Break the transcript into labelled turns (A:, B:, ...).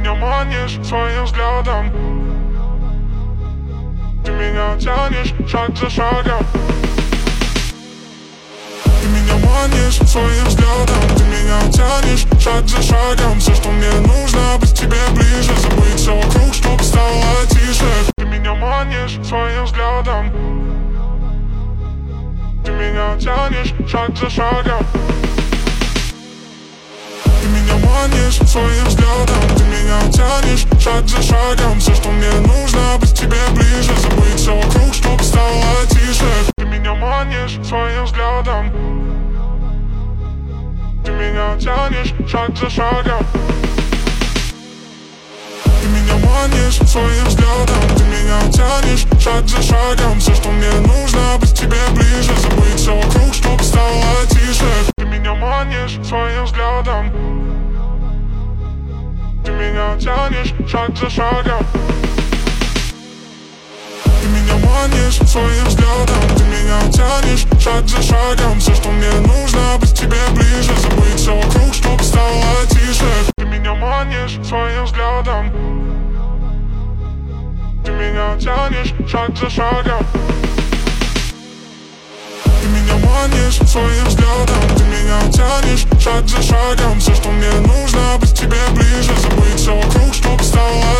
A: меня манишь своим взглядом, ты меня тянешь шаг за шагом. Ты меня манишь своим взглядом, ты меня тянешь шаг за шагом. Все, что мне нужно, быть тебе ближе, забыть все вокруг, чтоб стало тише. Ты меня манишь своим взглядом, ты меня тянешь шаг за шагом. Ты меня манишь своим взглядом, ты меня тянешь шаг за шагом. Все, что мне нужно, быть тебе ближе, забыть все вокруг, чтоб стало тише. Ты меня манишь своим взглядом, ты меня тянешь шаг за шагом. Ты меня манишь своим взглядом, ты меня тянешь шаг за шагом. Все, что мне нужно, быть тебе ближе, забыть все вокруг, чтоб стало тише. Ты меня манишь своим взглядом, ты меня тянешь шаг за шагом. Ты меня манишь своим взглядом, ты меня тянешь шаг за шагом. Все, что мне нужно, быть тебе ближе, забыть все вокруг, чтоб стало тише. Ты меня манишь своим взглядом, ты меня тянешь шаг за шагом. Ты меня манишь своим взглядом, ты меня тянешь шаг за шагом. Все, что мне нужно, быть тебе ближе, забыть все вокруг, чтоб стало